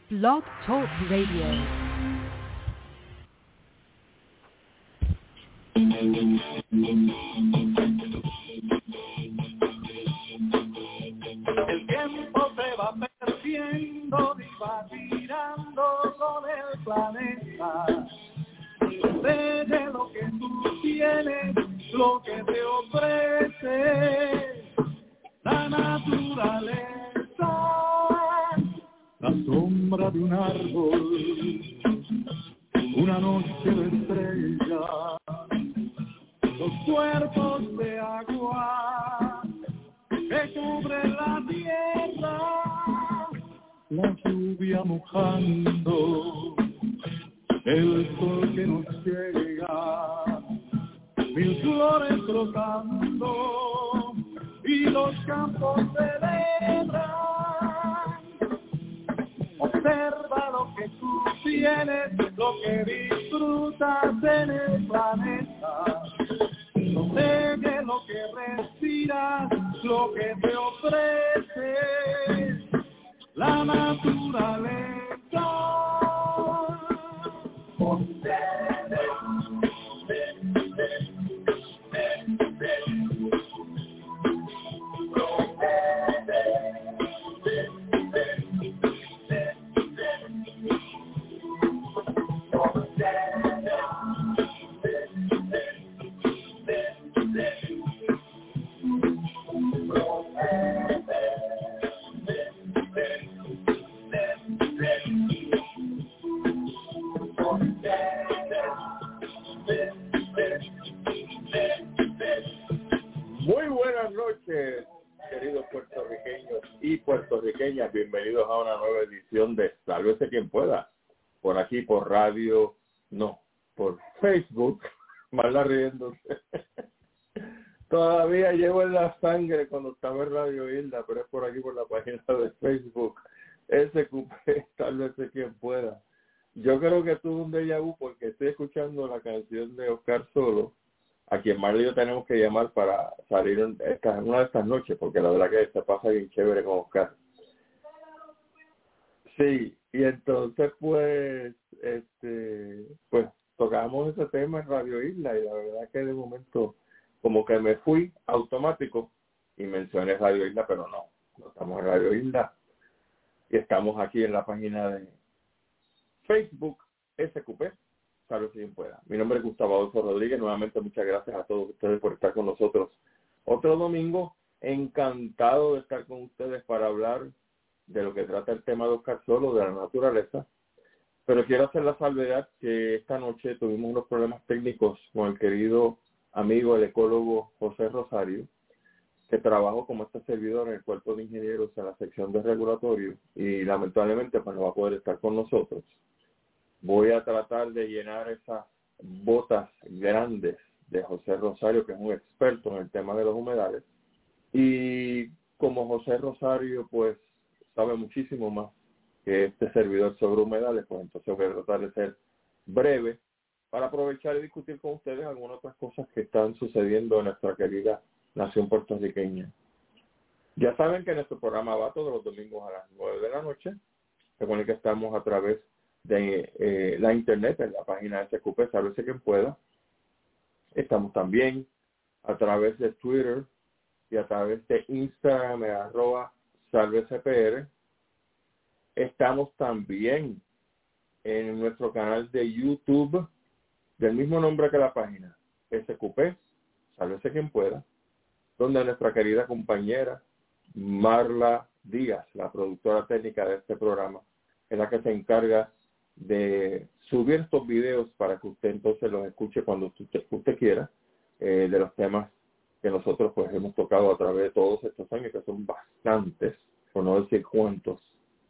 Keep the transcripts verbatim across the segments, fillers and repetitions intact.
Blog Talk Radio. El tiempo se va perdiendo y va tirando con el planeta. Desde lo que tú tienes, lo que te ofrece la naturaleza, la sombra de un árbol, una noche de estrella, los cuerpos de agua que cubren la tierra, la lluvia mojando, el sol que nos llega, mil flores brotando y los campos celebran. Observa lo que tú tienes, lo que disfrutas en el planeta. Protege lo que respiras, lo que te ofrece la naturaleza. Muy buenas noches, queridos puertorriqueños y puertorriqueñas. Bienvenidos a una nueva edición de Sálvese quien pueda. Por aquí, por radio, no, por Facebook. Mala riéndose. Todavía llevo en la sangre cuando estaba en Radio Isla, pero es por aquí, por la página de Facebook. S Q P, Sálvese quien pueda. Yo creo que tuve un déjà vu porque estoy escuchando la canción de Oscar Solo, a quien Marley y yo tenemos que llamar para salir en esta, en una de estas noches, porque la verdad que se pasa bien chévere con Oscar. Sí, y entonces pues, este, pues tocamos ese tema en Radio Isla y la verdad que de momento como que me fui automático y mencioné Radio Isla, pero no, no estamos en Radio Isla y estamos aquí en la página de Facebook S Q P. Salve si bien pueda. Mi nombre es Gustavo Adolfo Rodríguez. Nuevamente muchas gracias a todos ustedes por estar con nosotros. Otro domingo, encantado de estar con ustedes para hablar de lo que trata el tema de Oscar Solo, de la naturaleza. Pero quiero hacer la salvedad que esta noche tuvimos unos problemas técnicos con el querido amigo, el ecólogo José Rosario, que trabajó como este servidor en el cuerpo de ingenieros en la sección de regulatorio y lamentablemente pues no va a poder estar con nosotros. Voy a tratar de llenar esas botas grandes de José Rosario, que es un experto en el tema de los humedales. Y como José Rosario, pues, sabe muchísimo más que este servidor sobre humedales, pues entonces voy a tratar de ser breve para aprovechar y discutir con ustedes algunas otras cosas que están sucediendo en nuestra querida nación puertorriqueña. Ya saben que nuestro programa va todos los domingos a las nueve de la noche. Recuerden que estamos a través de eh, la internet, en la página de S Q P, Sálvese quien pueda. Estamos también a través de Twitter y a través de Instagram, arroba SálvesePR. Estamos también en nuestro canal de YouTube, del mismo nombre que la página, S Q P, Sálvese quien pueda, donde nuestra querida compañera Marla Díaz, la productora técnica de este programa, es la que se encarga de subir estos videos para que usted entonces los escuche cuando usted, usted quiera, eh, de los temas que nosotros pues hemos tocado a través de todos estos años, que son bastantes, por no decir cuántos.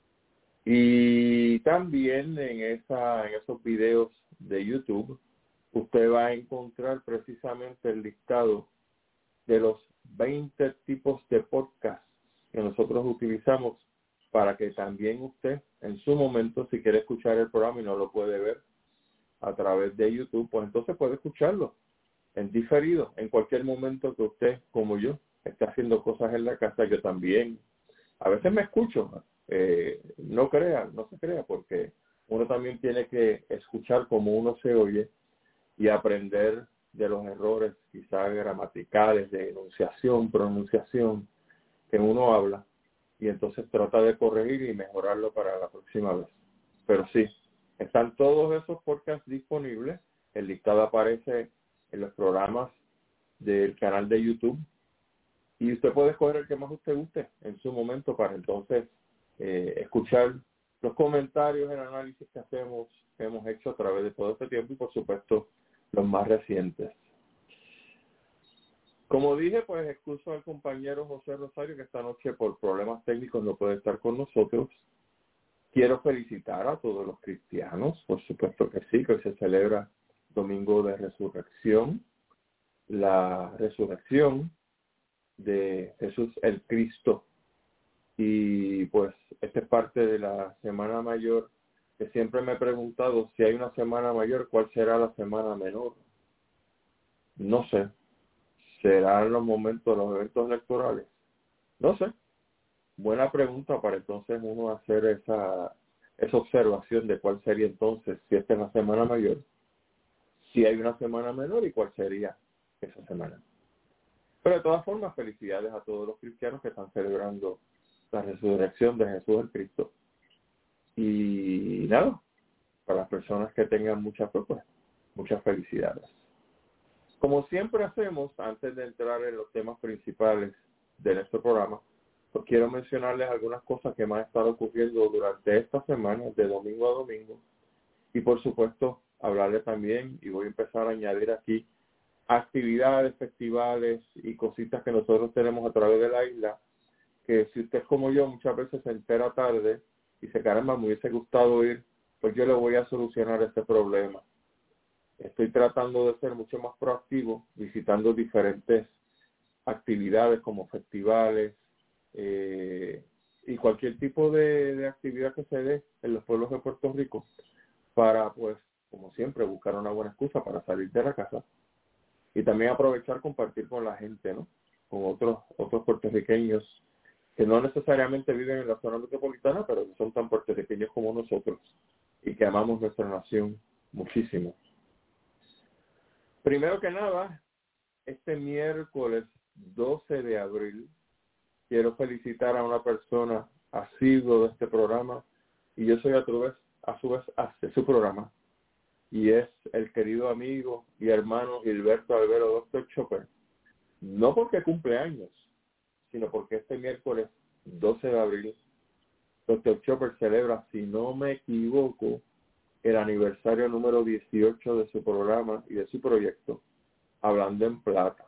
Y también en esa en esos videos de YouTube, usted va a encontrar precisamente el listado de los veinte tipos de podcast que nosotros utilizamos para que también usted, en su momento, si quiere escuchar el programa y no lo puede ver a través de YouTube, pues entonces puede escucharlo en diferido, en cualquier momento que usted, como yo, esté haciendo cosas en la casa. Yo también, a veces me escucho, eh, no no crea, no se crea, porque uno también tiene que escuchar cómo uno se oye y aprender de los errores quizás gramaticales, de enunciación, pronunciación, que uno habla, y entonces trata de corregir y mejorarlo para la próxima vez. Pero sí, están todos esos podcasts disponibles. El listado aparece en los programas del canal de YouTube, y usted puede escoger el que más usted guste en su momento para entonces eh, escuchar los comentarios, el análisis que hacemos, que hemos hecho a través de todo este tiempo, y por supuesto los más recientes. Como dije, pues excuso al compañero José Rosario, que esta noche por problemas técnicos no puede estar con nosotros. Quiero felicitar a todos los cristianos, por supuesto que sí, que hoy se celebra Domingo de Resurrección, la resurrección de Jesús el Cristo. Y pues esta es parte de la Semana Mayor, que siempre me he preguntado, si hay una Semana Mayor, ¿cuál será la Semana Menor? No sé. ¿Serán los momentos, los eventos electorales? No sé. Buena pregunta para entonces uno hacer esa, esa observación de cuál sería entonces, si esta es la Semana Mayor, si hay una Semana Menor y cuál sería esa semana. Pero de todas formas, felicidades a todos los cristianos que están celebrando la resurrección de Jesús el Cristo. Y nada, para las personas que tengan muchas pues, muchas felicidades. Como siempre hacemos, antes de entrar en los temas principales de nuestro programa, pues quiero mencionarles algunas cosas que me han estado ocurriendo durante esta semana, de domingo a domingo, y por supuesto hablarles también, y voy a empezar a añadir aquí, actividades, festivales y cositas que nosotros tenemos a través de la isla, que si usted como yo muchas veces se entera tarde y se caramba, me hubiese gustado ir, pues yo le voy a solucionar este problema. Estoy tratando de ser mucho más proactivo, visitando diferentes actividades como festivales eh, y cualquier tipo de, de actividad que se dé en los pueblos de Puerto Rico para, pues, como siempre, buscar una buena excusa para salir de la casa y también aprovechar compartir con la gente, ¿no? Con otros otros puertorriqueños que no necesariamente viven en la zona metropolitana, pero que son tan puertorriqueños como nosotros y que amamos nuestra nación muchísimo. Primero que nada, este miércoles doce de abril, quiero felicitar a una persona asidua de este programa, y yo soy a su vez, a su vez, de su programa, y es el querido amigo y hermano Gilberto Albero, doctor Chopper. No porque cumple años, sino porque este miércoles doce de abril, doctor Chopper celebra, si no me equivoco, el aniversario número dieciocho de su programa y de su proyecto, Hablando en Plata.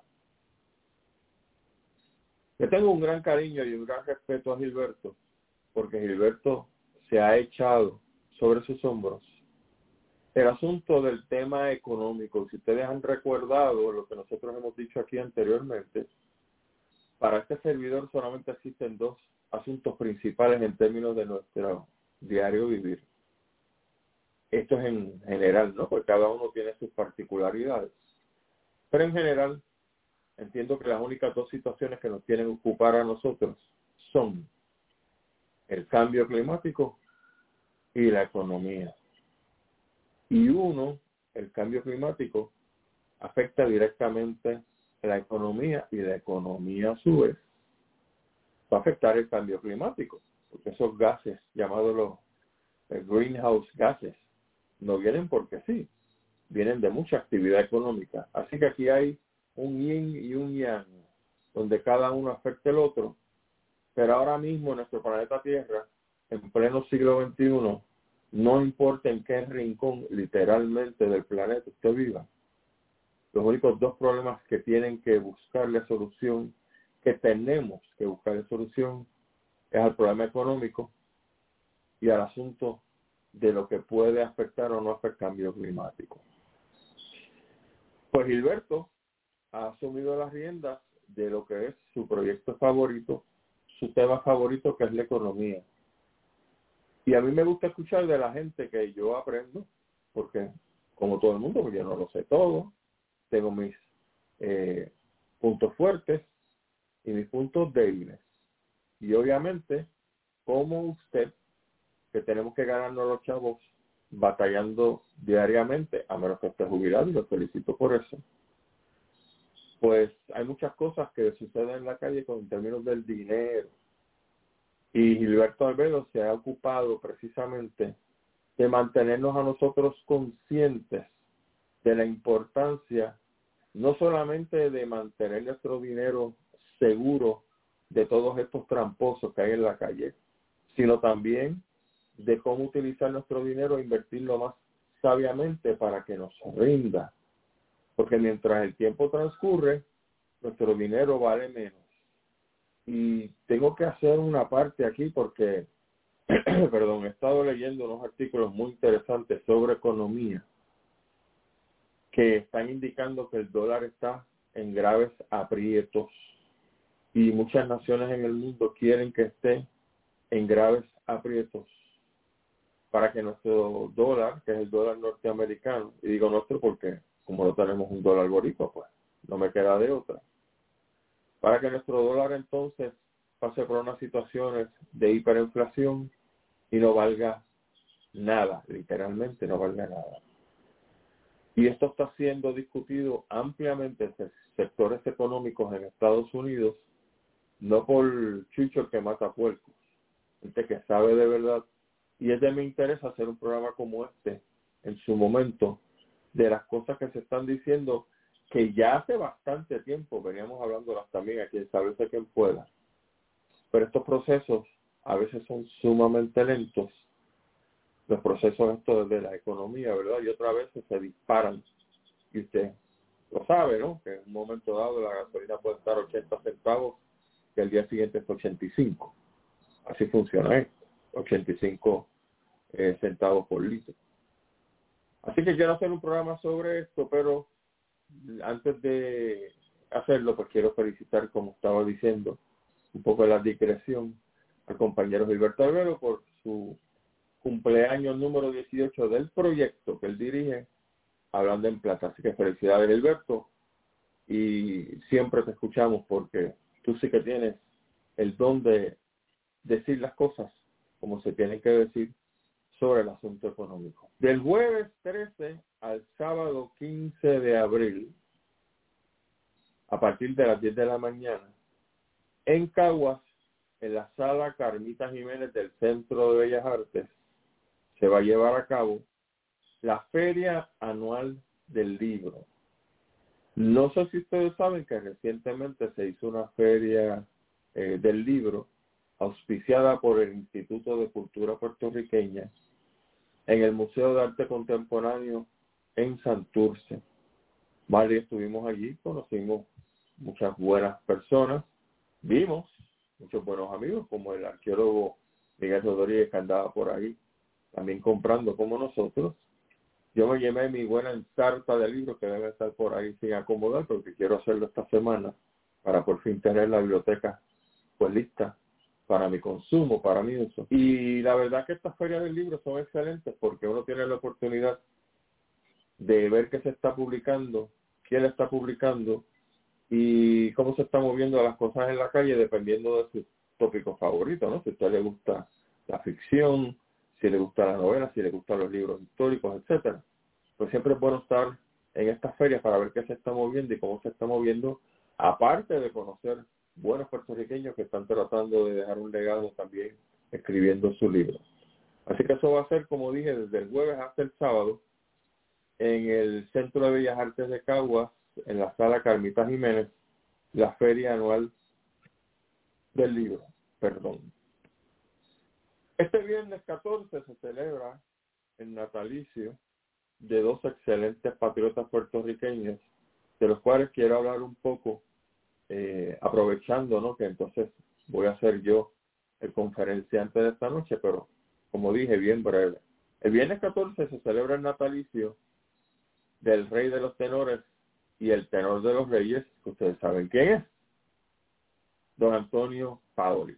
Yo tengo un gran cariño y un gran respeto a Gilberto, porque Gilberto se ha echado sobre sus hombros el asunto del tema económico. Si ustedes han recordado lo que nosotros hemos dicho aquí anteriormente, para este servidor solamente existen dos asuntos principales en términos de nuestro diario vivir. Esto es en general, ¿no? Porque cada uno tiene sus particularidades. Pero en general, entiendo que las únicas dos situaciones que nos tienen que ocupar a nosotros son el cambio climático y la economía. Y uno, el cambio climático, afecta directamente a la economía, y la economía a su vez va a afectar el cambio climático, porque esos gases llamados los eh, greenhouse gases no vienen porque sí, vienen de mucha actividad económica. Así que aquí hay un yin y un yang, donde cada uno afecta el otro, pero ahora mismo nuestro planeta Tierra, en pleno siglo veintiuno, no importa en qué rincón literalmente del planeta usted viva, los únicos dos problemas que tienen que buscarle solución, que tenemos que buscarle solución, es al problema económico y al asunto de lo que puede afectar o no afectar el cambio climático. Pues Gilberto ha asumido las riendas de lo que es su proyecto favorito, su tema favorito, que es la economía. Y a mí me gusta escuchar de la gente que yo aprendo, porque como todo el mundo, pues yo no lo sé todo, tengo mis eh, puntos fuertes y mis puntos débiles. Y obviamente, como usted, tenemos que ganarnos los chavos batallando diariamente, a menos que esté jubilado, y los felicito por eso. Pues hay muchas cosas que suceden en la calle con en términos del dinero. Y Gilberto Albedo se ha ocupado precisamente de mantenernos a nosotros conscientes de la importancia no solamente de mantener nuestro dinero seguro de todos estos tramposos que hay en la calle, sino también de cómo utilizar nuestro dinero e invertirlo más sabiamente para que nos rinda. Porque mientras el tiempo transcurre, nuestro dinero vale menos. Y tengo que hacer una parte aquí porque, perdón, he estado leyendo unos artículos muy interesantes sobre economía que están indicando que el dólar está en graves aprietos y muchas naciones en el mundo quieren que esté en graves aprietos para que nuestro dólar, que es el dólar norteamericano, y digo nuestro porque como no tenemos un dólar boricua, pues no me queda de otra, para que nuestro dólar entonces pase por unas situaciones de hiperinflación y no valga nada, literalmente no valga nada. Y esto está siendo discutido ampliamente en sectores económicos en Estados Unidos, no por chucho que mata puercos, gente que sabe de verdad. Y es de mi interés hacer un programa como este, en su momento, de las cosas que se están diciendo, que ya hace bastante tiempo veníamos hablándolas también aquí, establece quien pueda. Pero estos procesos a veces son sumamente lentos, los procesos estos de la economía, ¿verdad? Y otras veces se disparan. Y usted lo sabe, ¿no? Que en un momento dado la gasolina puede estar ochenta centavos y al día siguiente es ochenta y cinco. Así funciona esto, ochenta y cinco eh, centavos por litro. Así que quiero hacer un programa sobre esto, pero antes de hacerlo, pues quiero felicitar, como estaba diciendo, un poco de la digresión al compañero Gilberto Albedo por su cumpleaños número dieciocho del proyecto que él dirige, Hablando en Plata. Así que felicidades, Gilberto, y siempre te escuchamos porque tú sí que tienes el don de decir las cosas como se tienen que decir sobre el asunto económico. Del jueves trece al sábado quince de abril, a partir de las diez de la mañana, en Caguas, en la sala Carmita Jiménez del Centro de Bellas Artes, se va a llevar a cabo la Feria Anual del Libro. No sé si ustedes saben que recientemente se hizo una feria eh, del libro auspiciada por el Instituto de Cultura Puertorriqueña en el Museo de Arte Contemporáneo en Santurce. Vale, estuvimos allí, conocimos muchas buenas personas, vimos muchos buenos amigos, como el arqueólogo Miguel Rodríguez, que andaba por ahí también comprando como nosotros. Yo me llevé mi buena ensarta de libros que deben estar por ahí sin acomodar, porque quiero hacerlo esta semana para por fin tener la biblioteca pues lista para mi consumo, para mi uso. Y la verdad que estas ferias del libro son excelentes porque uno tiene la oportunidad de ver qué se está publicando, quién está publicando y cómo se están moviendo las cosas en la calle dependiendo de sus tópicos favoritos, ¿no? Si a usted le gusta la ficción, si le gusta la novela, si le gustan los libros históricos, etcétera. Pues siempre es bueno estar en estas ferias para ver qué se está moviendo y cómo se está moviendo, aparte de conocer buenos puertorriqueños que están tratando de dejar un legado también escribiendo su libro. Así que eso va a ser, como dije, desde el jueves hasta el sábado en el Centro de Bellas Artes de Caguas, en la sala Carmita Jiménez, la Feria Anual del Libro. Perdón. Este viernes catorce se celebra el natalicio de dos excelentes patriotas puertorriqueños, de los cuales quiero hablar un poco, eh, aprovechando, ¿no?, que entonces voy a ser yo el conferenciante de esta noche, pero como dije, bien breve. El viernes catorce se celebra el natalicio del rey de los tenores y el tenor de los reyes, que ustedes saben quién es, don Antonio Paoli.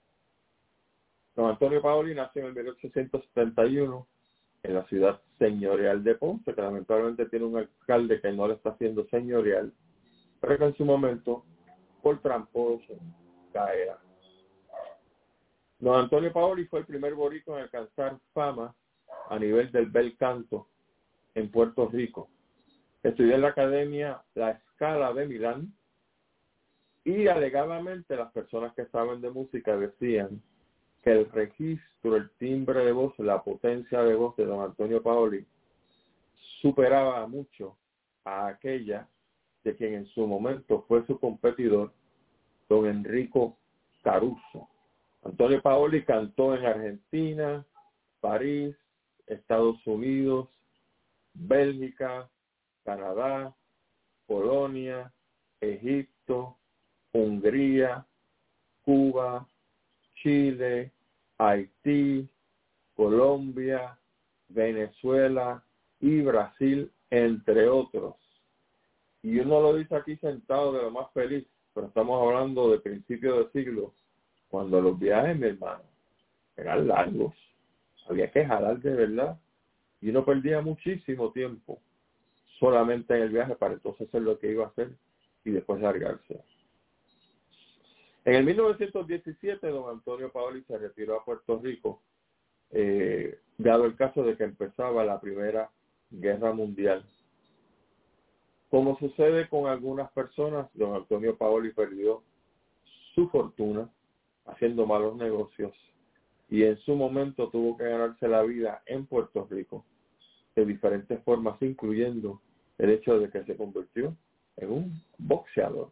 Don Antonio Paoli nació en mil ochocientos setenta y uno en la ciudad señorial de Ponce, que lamentablemente tiene un alcalde que no le está haciendo señorial, pero que en su momento, por tramposo, caerá. Don Antonio Paoli fue el primer boricua en alcanzar fama a nivel del bel canto en Puerto Rico. Estudió en la Academia La Scala de Milán y alegadamente las personas que saben de música decían que el registro, el timbre de voz, la potencia de voz de don Antonio Paoli superaba mucho a aquella de quien en su momento fue su competidor, don Enrico Caruso. Antonio Paoli cantó en Argentina, París, Estados Unidos, Bélgica, Canadá, Polonia, Egipto, Hungría, Cuba, Chile, Haití, Colombia, Venezuela y Brasil, entre otros. Y uno lo dice aquí sentado de lo más feliz, pero estamos hablando de principios de siglo, cuando los viajes, mi hermano, eran largos. Había que jalar de verdad. Y uno perdía muchísimo tiempo solamente en el viaje para entonces hacer lo que iba a hacer y después largarse. En el mil novecientos diecisiete, don Antonio Paoli se retiró a Puerto Rico, eh, dado el caso de que empezaba la Primera Guerra Mundial. Como sucede con algunas personas, don Antonio Paoli perdió su fortuna haciendo malos negocios y en su momento tuvo que ganarse la vida en Puerto Rico de diferentes formas, incluyendo el hecho de que se convirtió en un boxeador.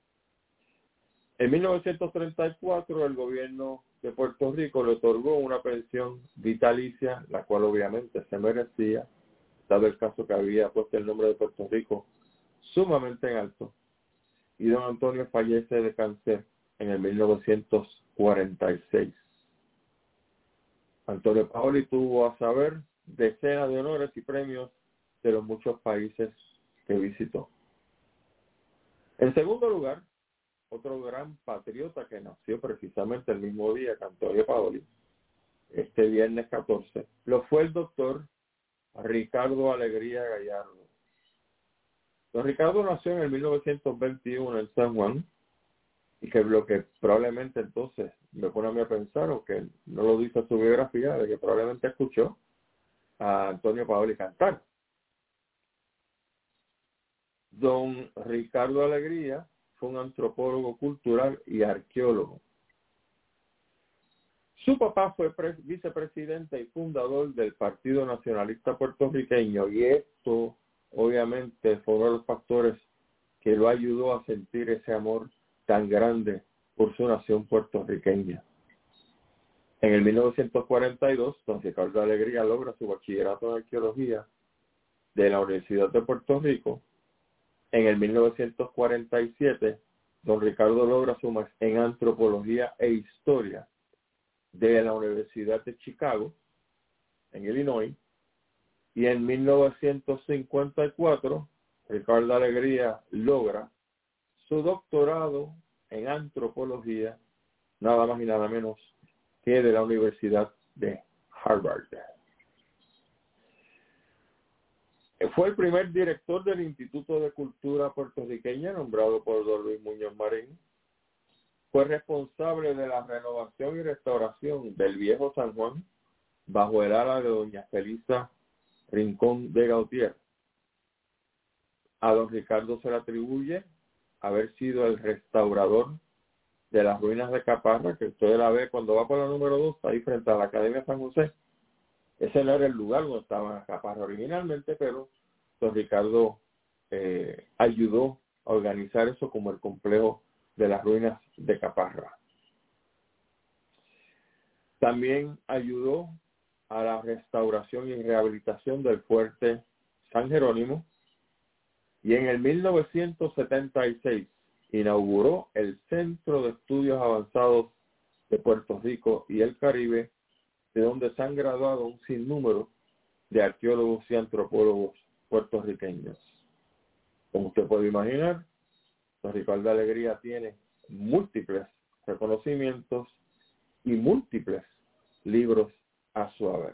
En mil novecientos treinta y cuatro, el gobierno de Puerto Rico le otorgó una pensión vitalicia, la cual obviamente se merecía, dado el caso que había puesto el nombre de Puerto Rico sumamente en alto. Y don Antonio fallece de cáncer en el mil novecientos cuarenta y seis. Antonio Paoli tuvo a saber decenas de honores y premios de los muchos países que visitó. En segundo lugar, otro gran patriota que nació precisamente el mismo día que Antonio Paoli, este viernes catorce, lo fue el doctor Ricardo Alegría Gallardo. Don Ricardo nació en el mil novecientos veintiuno en San Juan, y que lo que probablemente entonces me pone a mí a pensar, aunque no lo dice su biografía, de que probablemente escuchó a Antonio Paoli cantar. Don Ricardo Alegría fue un antropólogo cultural y arqueólogo. Su papá fue pre- vicepresidente y fundador del Partido Nacionalista Puertorriqueño, y esto obviamente fue uno de los factores que lo ayudó a sentir ese amor tan grande por su nación puertorriqueña. En el mil novecientos cuarenta y dos, don Ricardo Alegría logra su bachillerato en arqueología de la Universidad de Puerto Rico. En el mil novecientos cuarenta y siete, don Ricardo logra su maestría en antropología e historia de la Universidad de Chicago, en Illinois. Y en mil novecientos cincuenta y cuatro, Ricardo Alegría logra su doctorado en antropología, nada más y nada menos que de la Universidad de Harvard. Fue el primer director del Instituto de Cultura Puertorriqueña, nombrado por don Luis Muñoz Marín. Fue responsable de la renovación y restauración del viejo San Juan, bajo el ala de doña Felisa Rincón de Gautier. A don Ricardo se le atribuye haber sido el restaurador de las ruinas de Caparra, que usted la ve cuando va por la número dos, ahí frente a la Academia San José. Ese no era el lugar donde estaba Caparra originalmente, pero don Ricardo eh, ayudó a organizar eso como el complejo de las ruinas de Caparra. También ayudó a la restauración y rehabilitación del fuerte San Jerónimo, y en el mil novecientos setenta y seis inauguró el Centro de Estudios Avanzados de Puerto Rico y el Caribe, de donde se han graduado un sinnúmero de arqueólogos y antropólogos puertorriqueños. Como usted puede imaginar, don Ricardo Alegría tiene múltiples reconocimientos y múltiples libros a su haber.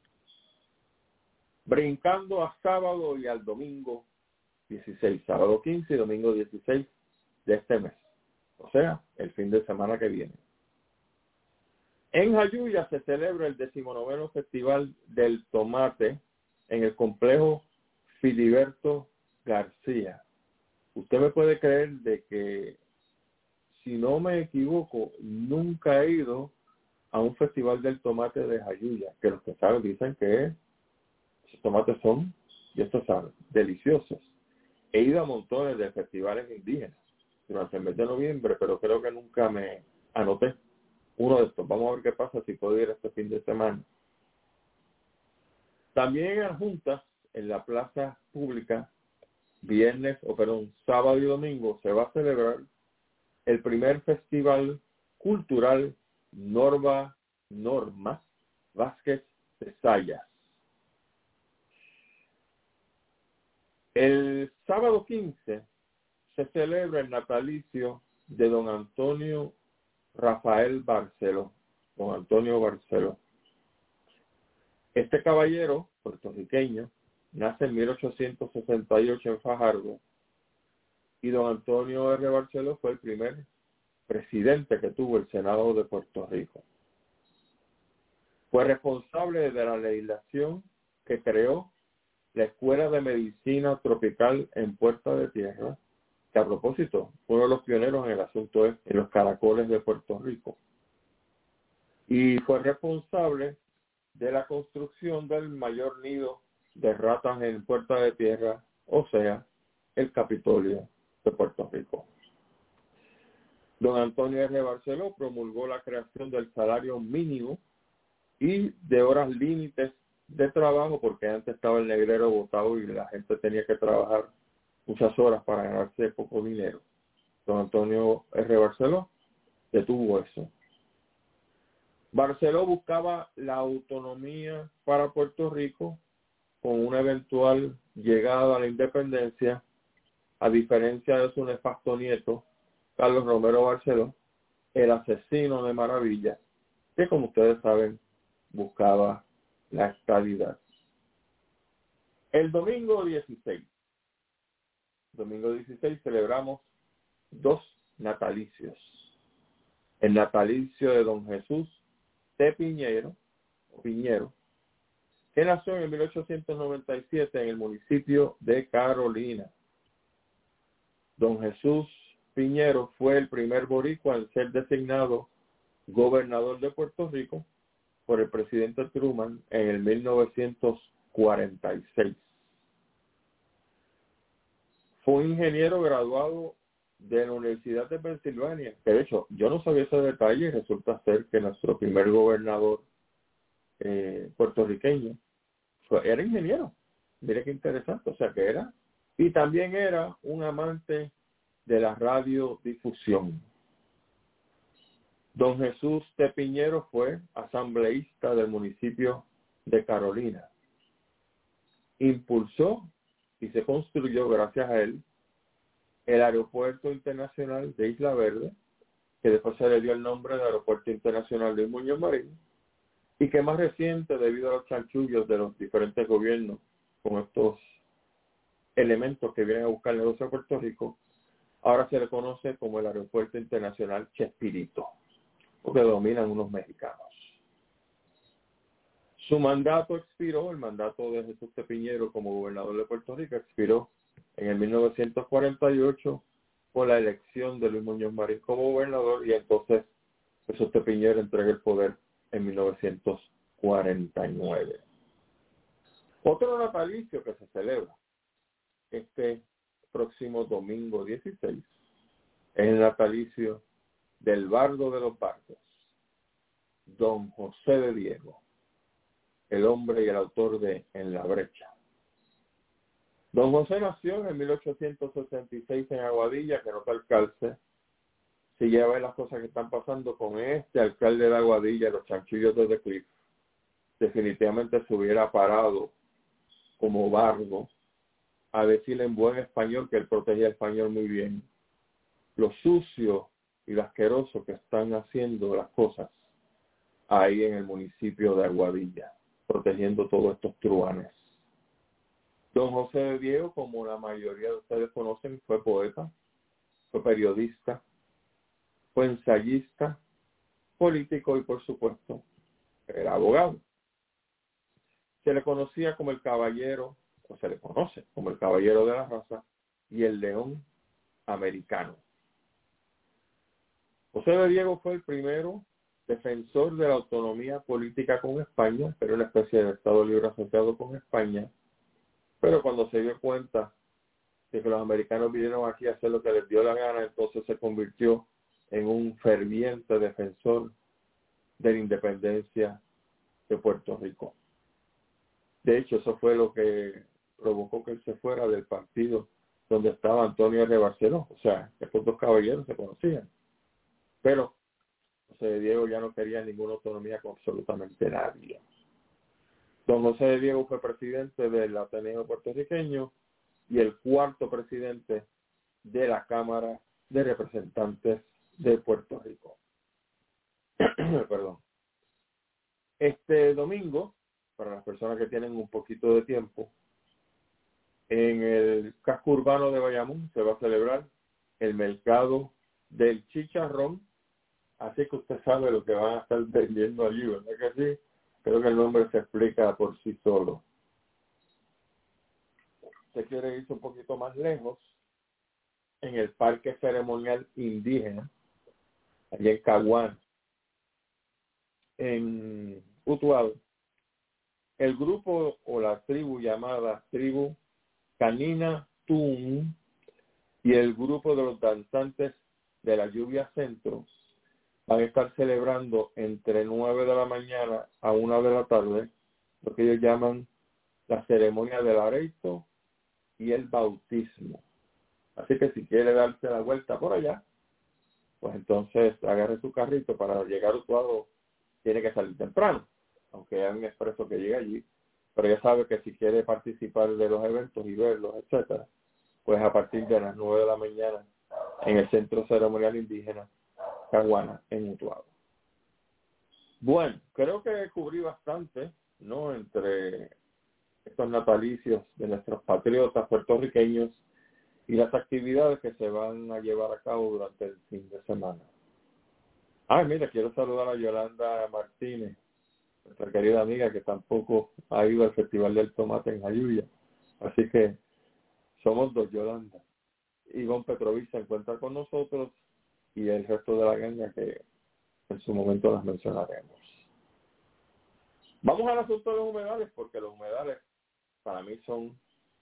Brincando a sábado y al domingo dieciséis, sábado quince y domingo dieciséis de este mes, o sea, el fin de semana que viene. En Jayuya se celebra el decimonoveno Festival del Tomate en el complejo Filiberto García. Usted me puede creer de que, si no me equivoco, nunca he ido a un festival del tomate de Jayuya, que los que saben dicen que los tomates son, y esto saben, deliciosos. He ido a montones de festivales indígenas durante el mes de noviembre, pero creo que nunca me anoté uno de estos. Vamos a ver qué pasa si puedo ir este fin de semana. También en Adjuntas, en la plaza pública, viernes, o perdón, sábado y domingo, se va a celebrar el primer festival cultural Norma, Norma Vázquez de Sayas. El sábado quince se celebra el natalicio de don Antonio Rafael Barceló, don Antonio Barceló. Este caballero puertorriqueño nace en mil ochocientos sesenta y ocho en Fajardo, y don Antonio R. Barceló fue el primer presidente que tuvo el Senado de Puerto Rico. Fue responsable de la legislación que creó la Escuela de Medicina Tropical en Puerta de Tierra, que a propósito fue uno de los pioneros en el asunto este, en los caracoles de Puerto Rico. Y fue responsable de la construcción del mayor nido de ratas en Puerta de Tierra, o sea, el Capitolio de Puerto Rico. Don Antonio R. Barceló promulgó la creación del salario mínimo y de horas límites de trabajo, porque antes estaba el negrero botado y la gente tenía que trabajar muchas horas para ganarse poco dinero. Don Antonio R. Barceló detuvo eso. Barceló buscaba la autonomía para Puerto Rico con una eventual llegada a la independencia, a diferencia de su nefasto nieto, Carlos Romero Barceló, el asesino de Maravilla, que como ustedes saben, buscaba la estabilidad. El domingo dieciséis, domingo dieciséis celebramos dos natalicios. El natalicio de don Jesús de Piñero, Piñero, que nació en mil ochocientos noventa y siete en el municipio de Carolina. Don Jesús Piñero fue el primer boricua en ser designado gobernador de Puerto Rico por el presidente Truman en el mil novecientos cuarenta y seis. Fue un ingeniero graduado de la Universidad de Pensilvania, que de hecho yo no sabía ese detalle y resulta ser que nuestro primer gobernador eh, puertorriqueño fue, era ingeniero. Mire qué interesante, o sea que era, y también era un amante de la radiodifusión. Don Jesús de Piñero fue asambleísta del municipio de Carolina. Impulsó y se construyó, gracias a él, el Aeropuerto Internacional de Isla Verde, que después se le dio el nombre de Aeropuerto Internacional de Muñoz Marín, y que más reciente, debido a los chanchullos de los diferentes gobiernos con estos elementos que vienen a buscar el negocio a Puerto Rico, ahora se le conoce como el Aeropuerto Internacional Chespirito, porque dominan unos mexicanos. Su mandato expiró, el mandato de Jesús de Piñero como gobernador de Puerto Rico expiró en el mil novecientos cuarenta y ocho por la elección de Luis Muñoz Marín como gobernador, y entonces Jesús de Piñero entrega el poder en mil novecientos cuarenta y nueve. Otro natalicio que se celebra este próximo domingo dieciséis es el natalicio del bardo de los bardos, don José de Diego, el hombre y el autor de En la brecha. Don José nació en mil ochocientos sesenta y seis en Aguadilla, que no te alcalce. Si ya ves las cosas que están pasando con este alcalde de Aguadilla, los chanchullos de The Cliff, definitivamente se hubiera parado como bardo a decirle en buen español, que él protegía el español muy bien, lo sucio y lo asqueroso que están haciendo las cosas ahí en el municipio de Aguadilla, protegiendo todos estos truanes. Don José de Diego, como la mayoría de ustedes conocen, fue poeta, fue periodista, fue ensayista político y, por supuesto, era abogado. Se le conocía como el caballero, o se le conoce como el caballero de la raza y el león americano. José de Diego fue el primero defensor de la autonomía política con España, pero una especie de Estado libre asociado con España. Pero cuando se dio cuenta de que los americanos vinieron aquí a hacer lo que les dio la gana, entonces se convirtió en un ferviente defensor de la independencia de Puerto Rico. De hecho, eso fue lo que provocó que él se fuera del partido donde estaba Antonio R. Barceló. O sea, estos dos caballeros se conocían. Pero José de Diego ya no quería ninguna autonomía con absolutamente nadie. Don José de Diego fue presidente del Ateneo puertorriqueño y el cuarto presidente de la Cámara de Representantes de Puerto Rico. Perdón. Este domingo, para las personas que tienen un poquito de tiempo, en el casco urbano de Bayamón se va a celebrar el mercado del chicharrón. Así que usted sabe lo que van a estar vendiendo allí, ¿verdad que sí? Creo que el nombre se explica por sí solo. Usted quiere irse un poquito más lejos, en el Parque Ceremonial Indígena, allí en Caguán, en Utuado, el grupo o la tribu llamada tribu Canina Tun y el grupo de los danzantes de la Lluvia Centro van a estar celebrando entre nueve de la mañana a una de la tarde lo que ellos llaman la ceremonia del areito y el bautismo. Así que si quiere darse la vuelta por allá, pues entonces agarre su carrito. Para llegar a Utuado tiene que salir temprano, aunque hay un expreso que llega allí, pero ya sabe que si quiere participar de los eventos y verlos, etcétera, pues a partir de las nueve de la mañana en el Centro Ceremonial Indígena Caguana, en Utuado. Bueno, creo que cubrí bastante, ¿no?, entre estos natalicios de nuestros patriotas puertorriqueños y las actividades que se van a llevar a cabo durante el fin de semana. Ah, mira, quiero saludar a Yolanda Martínez, nuestra querida amiga que tampoco ha ido al Festival del Tomate en Jayuya. Así que somos dos Yolanda. Ivonne Petrovich se encuentra con nosotros y el resto de la ganga que en su momento las mencionaremos. Vamos al asunto de los humedales, porque los humedales para mí son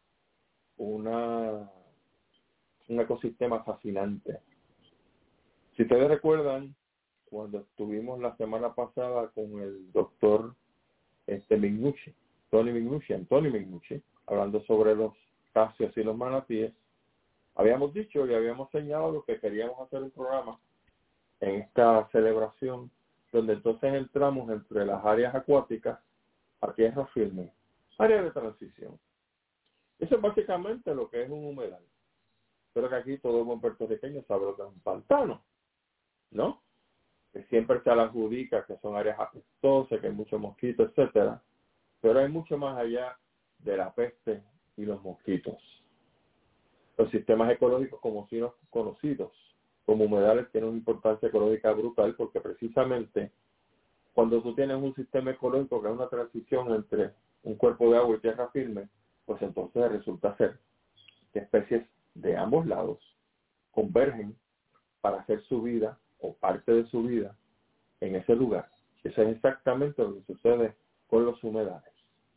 una un ecosistema fascinante. Si ustedes recuerdan, cuando estuvimos la semana pasada con el doctor este, Mignucci, Tony Mignucci, Antonio Mignucci, hablando sobre los casios y los manatíes, habíamos dicho y habíamos señalado que queríamos hacer un programa en esta celebración, donde entonces entramos entre las áreas acuáticas a tierra firme, áreas de transición. Eso es básicamente lo que es un humedal. Pero que aquí todo buen puertorriqueño sabe lo que es un pantano, ¿no? Que siempre se le adjudica que son áreas apestosas, que hay muchos mosquitos, etcétera. Pero hay mucho más allá de la peste y los mosquitos. Los sistemas ecológicos como si no conocidos como humedales tienen una importancia ecológica brutal, porque precisamente cuando tú tienes un sistema ecológico que es una transición entre un cuerpo de agua y tierra firme, pues entonces resulta ser que especies de ambos lados convergen para hacer su vida o parte de su vida en ese lugar. Eso es exactamente lo que sucede con los humedales.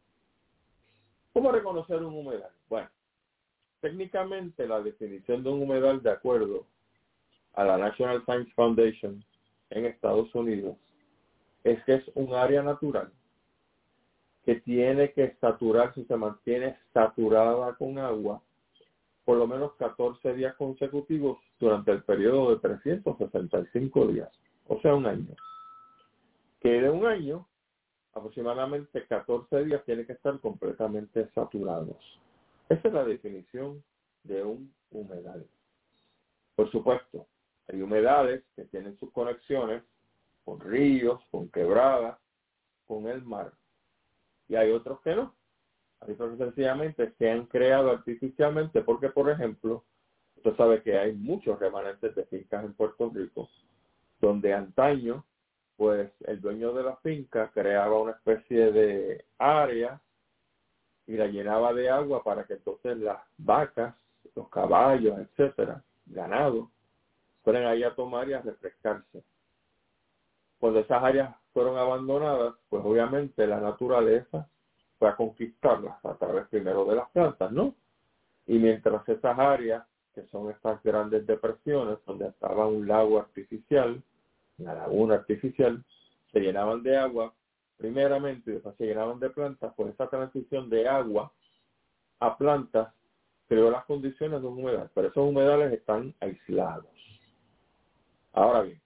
¿Cómo reconocer un humedal? Bueno, técnicamente la definición de un humedal, de acuerdo a la National Science Foundation en Estados Unidos, es que es un área natural que tiene que saturarse, se mantiene saturada con agua por lo menos catorce días consecutivos durante el periodo de trescientos sesenta y cinco días, o sea, un año. Que de un año, aproximadamente catorce días tiene que estar completamente saturados. Esa es la definición de un humedal. Por supuesto, hay humedales que tienen sus conexiones con ríos, con quebradas, con el mar. Y hay otros que no. Hay otros que sencillamente se han creado artificialmente porque, por ejemplo, usted sabe que hay muchos remanentes de fincas en Puerto Rico donde antaño pues el dueño de la finca creaba una especie de área y la llenaba de agua para que entonces las vacas, los caballos, etcétera, ganado, fueran ahí a tomar y a refrescarse. Cuando esas áreas fueron abandonadas, pues obviamente la naturaleza fue a conquistarlas a través primero de las plantas, ¿no? Y mientras esas áreas, que son estas grandes depresiones, donde estaba un lago artificial, una laguna artificial, se llenaban de agua, primeramente, y después se llenaban de plantas, pues esa transición de agua a plantas creó las condiciones de un humedal, pero esos humedales están aislados. Ahora bien,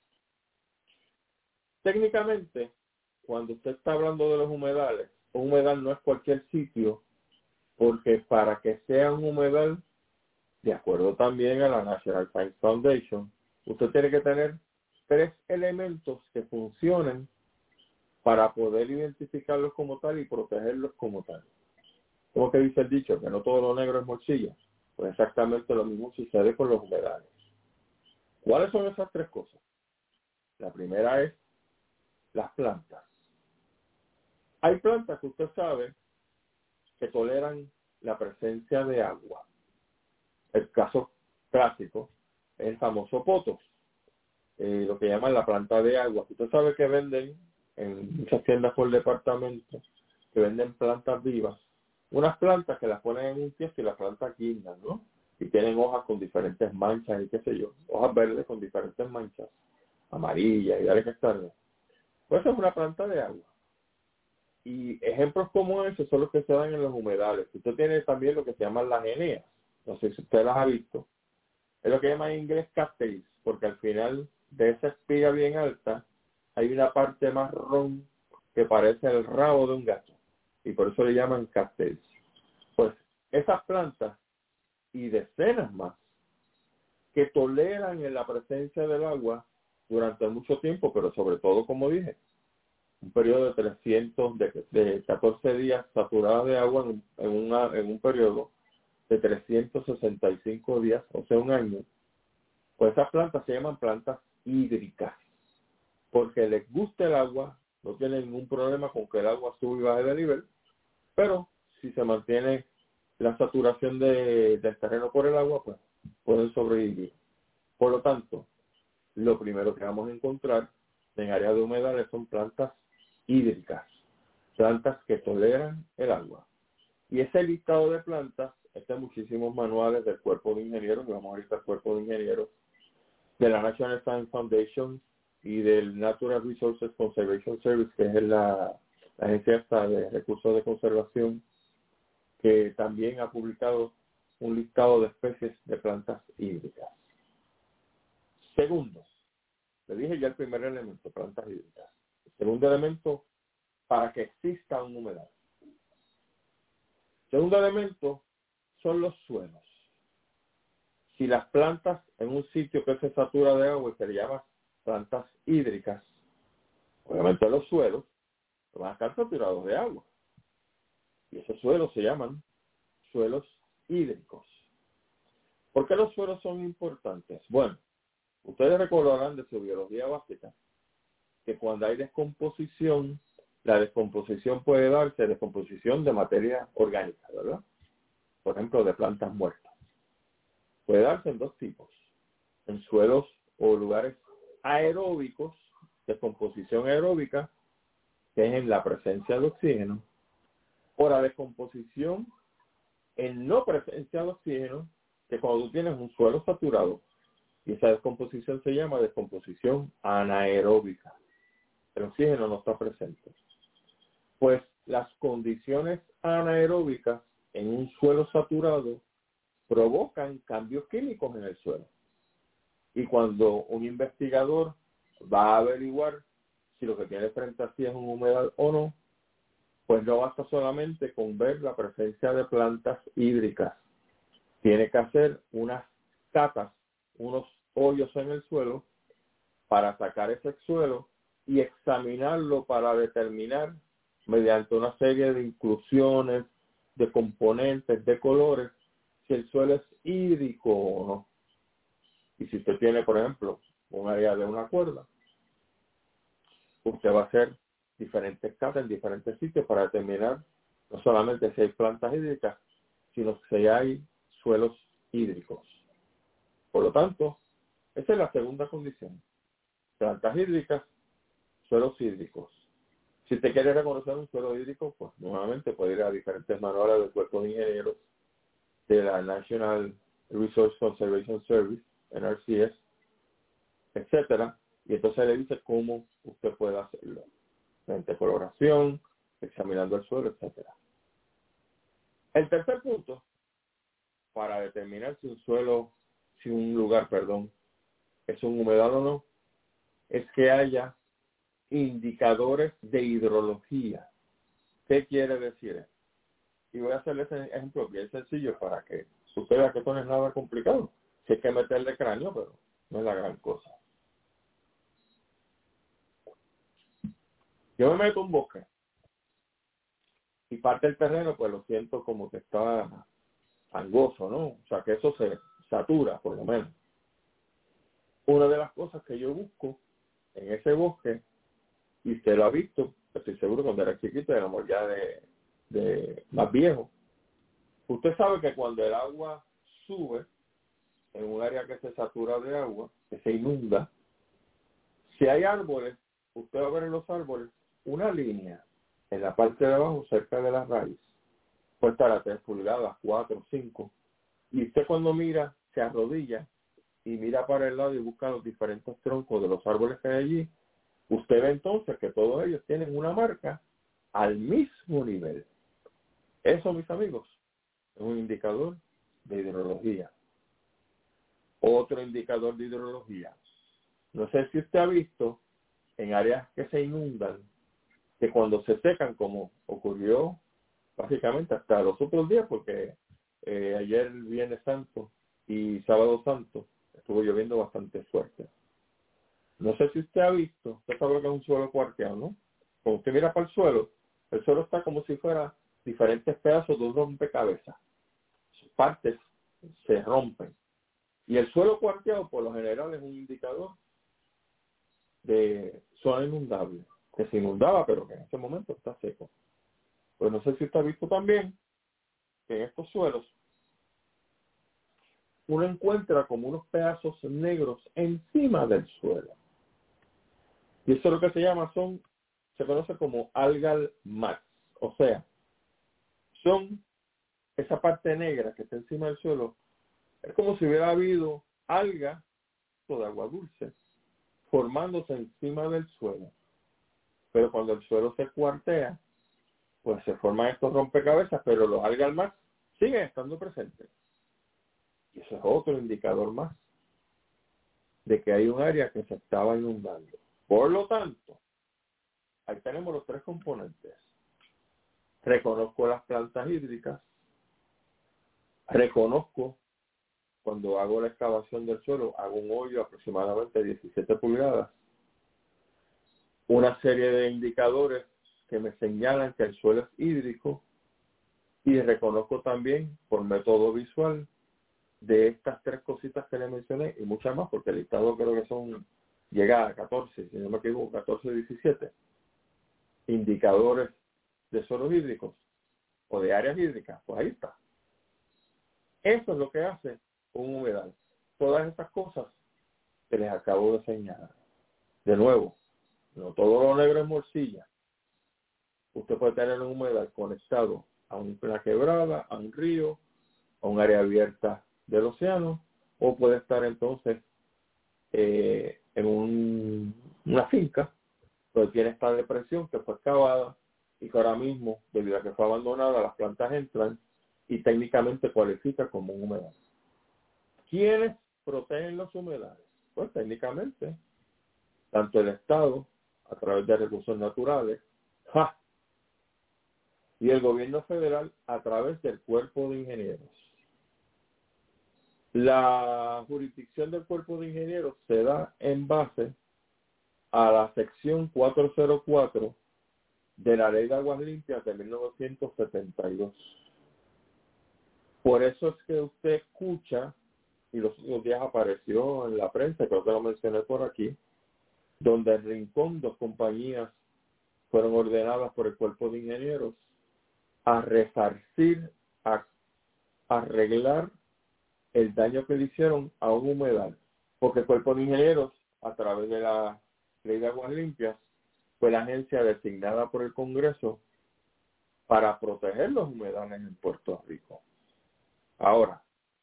técnicamente, cuando usted está hablando de los humedales, un humedal no es cualquier sitio, porque para que sea un humedal, de acuerdo también a la National Science Foundation, usted tiene que tener tres elementos que funcionen para poder identificarlos como tal y protegerlos como tal. Como que dice el dicho, que no todo lo negro es morcilla. Pues exactamente lo mismo sucede con los humedales. ¿Cuáles son esas tres cosas? La primera es las plantas. Hay plantas que usted sabe que toleran la presencia de agua. El caso clásico es el famoso potos, eh, lo que llaman la planta de agua. Usted sabe que venden en muchas tiendas por departamento, que venden plantas vivas, unas plantas que las ponen en un tiesto y las plantas guindan, ¿no? Y tienen hojas con diferentes manchas y qué sé yo, hojas verdes con diferentes manchas, amarillas y dale que estarle. Pues eso es una planta de agua. Y ejemplos como esos son los que se dan en los humedales. Usted tiene también lo que se llaman las eneas. No sé si usted las ha visto. Es lo que llama en inglés cattails, porque al final de esa espiga bien alta hay una parte marrón que parece el rabo de un gato. Y por eso le llaman cattails. Pues esas plantas y decenas más que toleran en la presencia del agua durante mucho tiempo, pero sobre todo, como dije, un periodo de trescientos, de, de catorce días saturados de agua en, en, una, en un periodo de trescientos sesenta y cinco días, o sea, un año. Pues esas plantas se llaman plantas hídricas, porque les gusta el agua, no tienen ningún problema con que el agua suba y baje de nivel, pero si se mantiene la saturación de, del terreno por el agua, pues pueden sobrevivir. Por lo tanto, lo primero que vamos a encontrar en áreas de humedales son plantas hídricas, plantas que toleran el agua. Y ese listado de plantas está en muchísimos manuales del cuerpo de ingenieros, y vamos ahorita al cuerpo de ingenieros, de la National Science Foundation y del Natural Resources Conservation Service, que es la, la agencia esta de recursos de conservación, que también ha publicado un listado de especies de plantas hídricas. Segundo, le dije ya el primer elemento, plantas hídricas. El segundo elemento, para que exista un humedal. Segundo elemento son los suelos. Si las plantas en un sitio que se satura de agua y se le llama plantas hídricas, obviamente los suelos van a estar saturados de agua. Y esos suelos se llaman suelos hídricos. ¿Por qué los suelos son importantes? Bueno, ustedes recordarán de su biología básica que cuando hay descomposición, la descomposición puede darse descomposición de materia orgánica, ¿verdad? Por ejemplo, de plantas muertas. Puede darse en dos tipos. En suelos o lugares aeróbicos, descomposición aeróbica, que es en la presencia de oxígeno, o la descomposición en no presencia de oxígeno, que cuando tú tienes un suelo saturado, y esa descomposición se llama descomposición anaeróbica. El oxígeno no está presente. Pues las condiciones anaeróbicas en un suelo saturado provocan cambios químicos en el suelo. Y cuando un investigador va a averiguar si lo que tiene frente a sí es un humedal o no, pues no basta solamente con ver la presencia de plantas hídricas. Tiene que hacer unas catas, unos hoyos en el suelo para sacar ese suelo y examinarlo para determinar mediante una serie de inclusiones, de componentes, de colores, si el suelo es hídrico o no. Y si usted tiene, por ejemplo, un área de una cuerda, usted va a hacer diferentes catas en diferentes sitios para determinar no solamente si hay plantas hídricas, sino si hay suelos hídricos. Por lo tanto, esa es la segunda condición. Plantas hídricas, suelos hídricos. Si te quiere reconocer un suelo hídrico, pues nuevamente puede ir a diferentes manuales del Cuerpo de Ingenieros, de la National Resource Conservation Service, N R C S, etcétera, y entonces le dice cómo usted puede hacerlo. Mediante coloración, examinando el suelo, etcétera. El tercer punto, para determinar si un suelo, si un lugar, perdón, es un humedal o no, es que haya indicadores de hidrología. ¿Qué quiere decir eso? Y voy a hacerle ese ejemplo bien sencillo para que usted vea que esto no es nada complicado. Si hay que meterle cráneo, pero no es la gran cosa. Yo me meto a un bosque y parte del terreno, pues lo siento como que está angoso, ¿no? O sea, que eso se satura, por lo menos. Una de las cosas que yo busco en ese bosque, y usted lo ha visto, estoy seguro cuando era chiquito, éramos ya de, de más viejo. Usted sabe que cuando el agua sube en un área que se satura de agua, que se inunda, si hay árboles, usted va a ver en los árboles una línea en la parte de abajo cerca de la raíz. Puede estar a tres pulgadas, cuatro, cinco. Y usted cuando mira, se arrodilla y mira para el lado y busca los diferentes troncos de los árboles que hay allí. Usted ve entonces que todos ellos tienen una marca al mismo nivel. Eso, mis amigos, es un indicador de hidrología. Otro indicador de hidrología. No sé si usted ha visto en áreas que se inundan, que cuando se secan, como ocurrió básicamente hasta los otros días, porque eh, ayer Viernes Santo y Sábado Santo estuvo lloviendo bastante fuerte. No sé si usted ha visto, usted sabe lo que es un suelo cuarteado, ¿no? Cuando usted mira para el suelo, el suelo está como si fuera diferentes pedazos de un rompecabezas. Sus partes se rompen. Y el suelo cuarteado, por lo general, es un indicador de zona inundable, que se inundaba, pero que en este momento está seco. Pues no sé si usted ha visto también que en estos suelos uno encuentra como unos pedazos negros encima del suelo. Y eso es lo que se llama, son, se conoce como algal mats. O sea, son esa parte negra que está encima del suelo, es como si hubiera habido alga de agua dulce formándose encima del suelo. Pero cuando el suelo se cuartea, pues se forman estos rompecabezas, pero los algal mats siguen estando presentes. Y eso es otro indicador más de que hay un área que se estaba inundando. Por lo tanto, ahí tenemos los tres componentes. Reconozco las plantas hídricas, reconozco cuando hago la excavación del suelo, hago un hoyo aproximadamente diecisiete pulgadas, una serie de indicadores que me señalan que el suelo es hídrico, y reconozco también por método visual de estas tres cositas que le mencioné y muchas más, porque el listado creo que son, llega a catorce, si no me equivoco, catorce, diecisiete indicadores de suelos hídricos o de áreas hídricas. Pues ahí está. Eso es lo que hace un humedal. Todas estas cosas que les acabo de señalar. De nuevo, no todo lo negro es morcilla. Usted puede tener un humedal conectado a una quebrada, a un río, a un área abierta del océano, o puede estar entonces eh, en un, una finca donde tiene esta depresión que fue excavada y que ahora mismo, debido a que fue abandonada, las plantas entran y técnicamente cualifica como un humedal. ¿Quiénes protegen los humedales? Pues técnicamente, tanto el Estado, a través de recursos naturales, ¡ja!, y el gobierno federal a través del Cuerpo de Ingenieros. La jurisdicción del Cuerpo de Ingenieros se da en base a la sección cuatrocientos cuatro de la Ley de Aguas Limpias de mil novecientos setenta y dos. Por eso es que usted escucha, y los otros días apareció en la prensa, creo que lo mencioné por aquí, donde en Rincón dos compañías fueron ordenadas por el Cuerpo de Ingenieros a resarcir, a arreglar el daño que le hicieron a un humedal, porque el Cuerpo de Ingenieros, a través de la Ley de Aguas Limpias, fue la agencia designada por el Congreso para proteger los humedales en Puerto Rico. Ahora,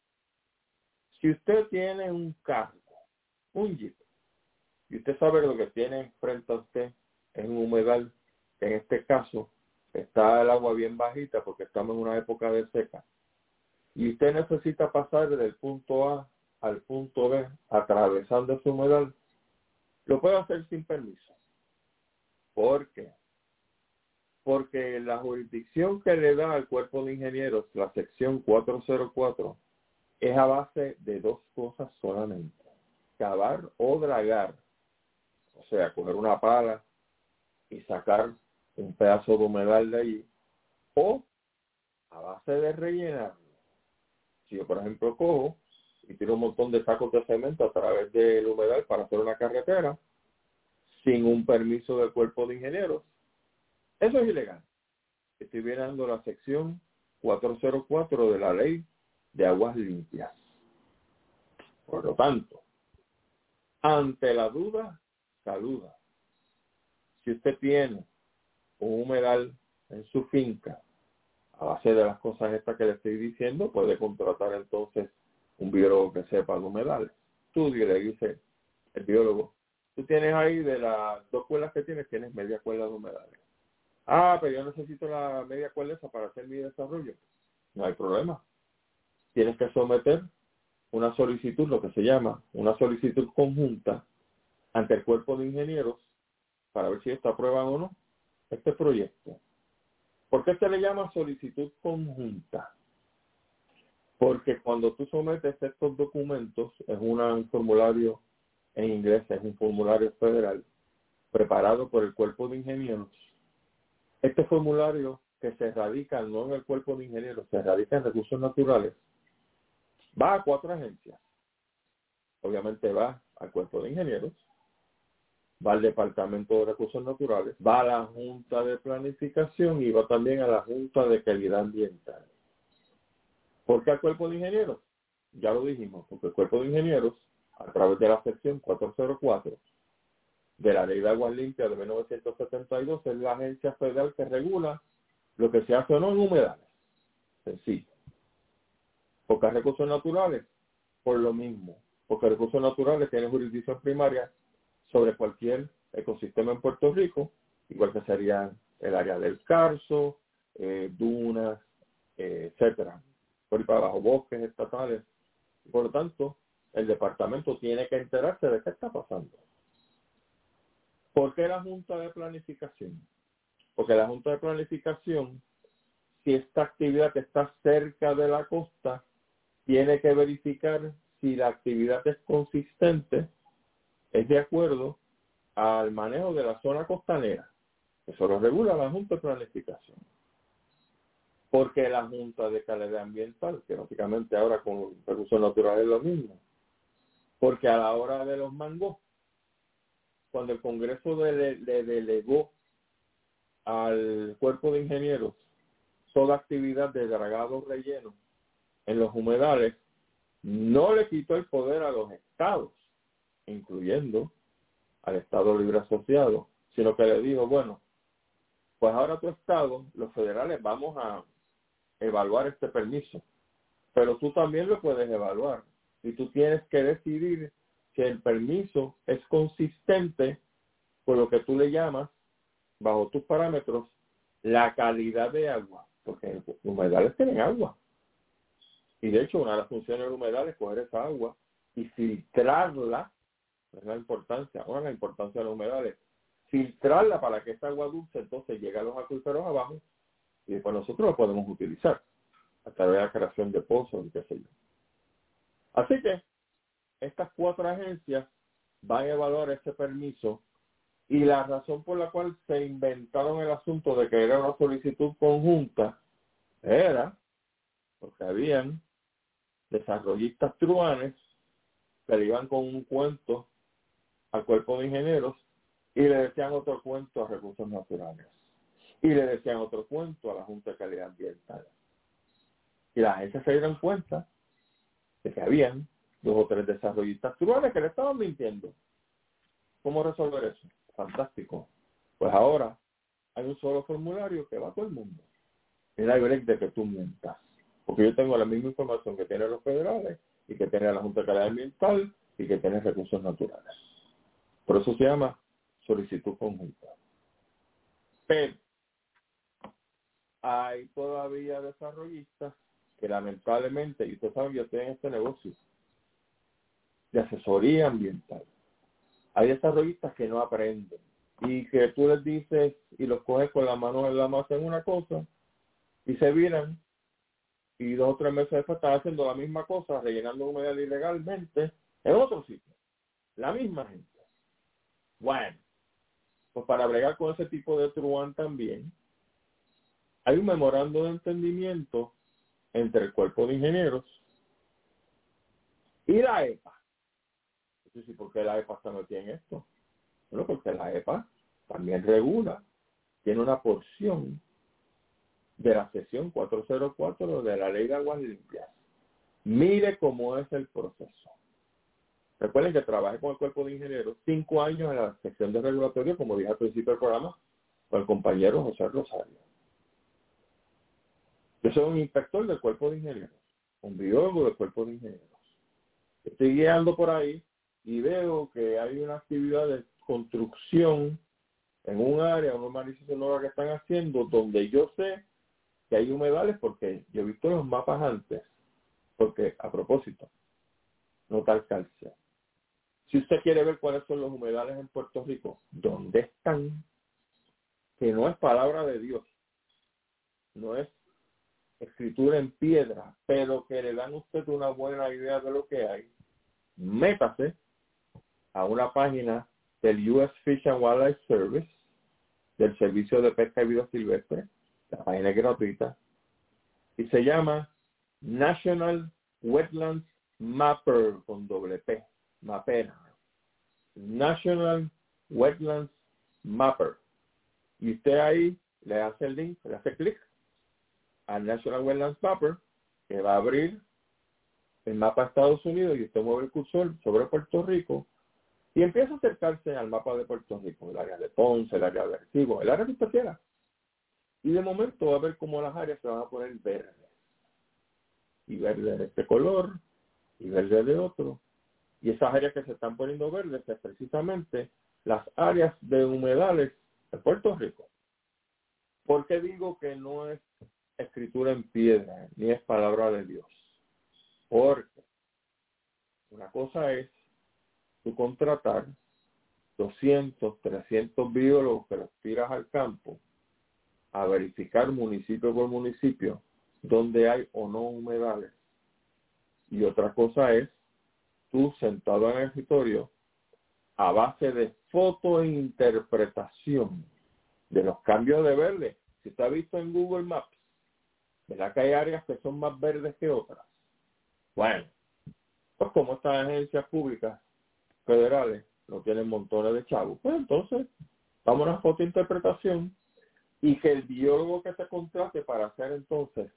si usted tiene un carro, un Jeep, y usted sabe lo que tiene frente a usted en un humedal, en este caso está el agua bien bajita porque estamos en una época de seca, y usted necesita pasar del punto A al punto B atravesando ese humedal, lo puede hacer sin permiso. ¿Por qué? Porque la jurisdicción que le da al Cuerpo de Ingenieros, la sección cuatrocientos cuatro, es a base de dos cosas solamente: cavar o dragar, o sea, coger una pala y sacar un pedazo de humedal de allí, o a base de rellenarlo. Si yo, por ejemplo, cojo y tiro un montón de sacos de cemento a través del humedal para hacer una carretera sin un permiso del Cuerpo de Ingenieros, eso es ilegal. Estoy viendo la sección cuatrocientos cuatro de la Ley de Aguas Limpias. Por lo tanto, ante la duda, saluda. Si usted tiene un humedal en su finca, a base de las cosas estas que le estoy diciendo, puede contratar entonces un biólogo que sepa de humedales. Tú le dice el biólogo, tú tienes ahí de las dos cuerdas que tienes, tienes media cuerda de humedales. Ah, pero yo necesito la media cuerda esa para hacer mi desarrollo. No hay problema. Tienes que someter una solicitud, lo que se llama una solicitud conjunta, ante el Cuerpo de Ingenieros para ver si está aprueban o no este proyecto. ¿Por qué se le llama solicitud conjunta? Porque cuando tú sometes estos documentos, es una, un formulario en inglés, es un formulario federal preparado por el Cuerpo de Ingenieros. Este formulario, que se radica no en el Cuerpo de Ingenieros, se radica en Recursos Naturales, va a cuatro agencias. Obviamente va al Cuerpo de Ingenieros, va al Departamento de Recursos Naturales, va a la Junta de Planificación y va también a la Junta de Calidad Ambiental. ¿Por qué al Cuerpo de Ingenieros? Ya lo dijimos, porque el Cuerpo de Ingenieros, a través de la sección cuatrocientos cuatro de la Ley de Aguas Limpias de mil novecientos setenta y dos, es la agencia federal que regula lo que se hace o no en humedales. Sencillo. Porque recursos naturales, por lo mismo. Porque recursos naturales tienen jurisdicción primaria sobre cualquier ecosistema en Puerto Rico, igual que serían el área del Carso, eh, dunas, eh, etcétera. Por ahí para abajo, bosques estatales. Por lo tanto, el departamento tiene que enterarse de qué está pasando. ¿Por qué la Junta de Planificación? Porque la Junta de Planificación, si esta actividad está cerca de la costa, tiene que verificar si la actividad es consistente, es de acuerdo al manejo de la zona costanera. Eso lo regula la Junta de Planificación. Porque la Junta de Calidad Ambiental, que básicamente ahora con recursos naturales es lo mismo. Porque a la hora de los mangos, cuando el Congreso le, le delegó al Cuerpo de Ingenieros toda actividad de dragado relleno en los humedales, no le quitó el poder a los estados, incluyendo al Estado Libre Asociado, sino que le dijo, bueno, pues ahora tu estado, los federales, vamos a evaluar este permiso, pero tú también lo puedes evaluar y tú tienes que decidir si el permiso es consistente con lo que tú le llamas, bajo tus parámetros, la calidad de agua, porque los humedales tienen agua. Y de hecho, una de las funciones del humedal es coger esa agua y filtrarla. Es la importancia, ahora la importancia de los humedales, filtrarla para que esta agua dulce entonces llegue a los acuíferos abajo y después nosotros la podemos utilizar a través de la creación de pozos y qué sé yo. Así que estas cuatro agencias van a evaluar ese permiso y la razón por la cual se inventaron el asunto de que era una solicitud conjunta era porque habían desarrollistas truanes que le iban con un cuento al Cuerpo de Ingenieros Y le decían otro cuento a Recursos Naturales. Y le decían otro cuento a la Junta de Calidad Ambiental. Y la gente se dieron cuenta de que habían dos o tres desarrollistas truanes que le estaban mintiendo. ¿Cómo resolver eso? Fantástico. Pues ahora hay un solo formulario que va a todo el mundo. El break de que tú mientas. Porque yo tengo la misma información que tienen los federales y que tiene la Junta de Calidad Ambiental y que tiene Recursos Naturales. Por eso se llama solicitud conjunta. Pero hay todavía desarrollistas que lamentablemente, y ustedes saben, yo estoy en este negocio de asesoría ambiental. Hay desarrollistas que no aprenden y que tú les dices y los coges con la mano en la masa en una cosa y se viran y dos o tres meses después están haciendo la misma cosa, rellenando humedad ilegalmente en otro sitio. La misma gente. Bueno, pues para bregar con ese tipo de truán también, hay un memorando de entendimiento entre el Cuerpo de Ingenieros y la E P A. Entonces, ¿por qué la E P A está metida en esto? Bueno, porque la E P A también regula, tiene una porción de la sección cuatrocientos cuatro de la Ley de Aguas Limpias. Mire cómo es el proceso. Recuerden que trabajé con el Cuerpo de Ingenieros cinco años en la sección de regulatorio, como dije al principio del programa, con el compañero José Rosario. Yo soy un inspector del Cuerpo de Ingenieros, un biólogo del Cuerpo de Ingenieros. Estoy guiando por ahí y veo que hay una actividad de construcción en un área, una urbanización nueva que están haciendo, donde yo sé que hay humedales porque yo he visto los mapas antes, porque a propósito, no tal calcio. Si usted quiere ver cuáles son los humedales en Puerto Rico, ¿dónde están? Que no es palabra de Dios, no es escritura en piedra, pero que le dan a usted una buena idea de lo que hay, métase a una página del U S Fish and Wildlife Service, del Servicio de Pesca y Vida Silvestre, la página es gratuita, y se llama National Wetlands Mapper con doble P, Mapper. National Wetlands Mapper. Y usted ahí le hace el link, le hace clic al National Wetlands Mapper, que va a abrir el mapa de Estados Unidos y usted mueve el cursor sobre Puerto Rico y empieza a acercarse al mapa de Puerto Rico, el área de Ponce, el área de Arecibo, el área que usted quiera. Y de momento va a ver cómo las áreas se van a poner verdes. Y verde de este color, y verde de otro. Y esas áreas que se están poniendo verdes es precisamente las áreas de humedales de Puerto Rico. ¿Por qué digo que no es escritura en piedra, ni es palabra de Dios? Porque una cosa es tú contratar doscientos, trescientos biólogos que los tiras al campo a verificar municipio por municipio donde hay o no humedales. Y otra cosa es tú sentado en el escritorio a base de foto e interpretación de los cambios de verde. Si usted ha visto en Google Maps, ¿verdad que hay áreas que son más verdes que otras? Bueno, pues como estas agencias públicas federales no tienen montones de chavos, pues entonces vamos a una foto e interpretación y que el biólogo que se contrate para hacer entonces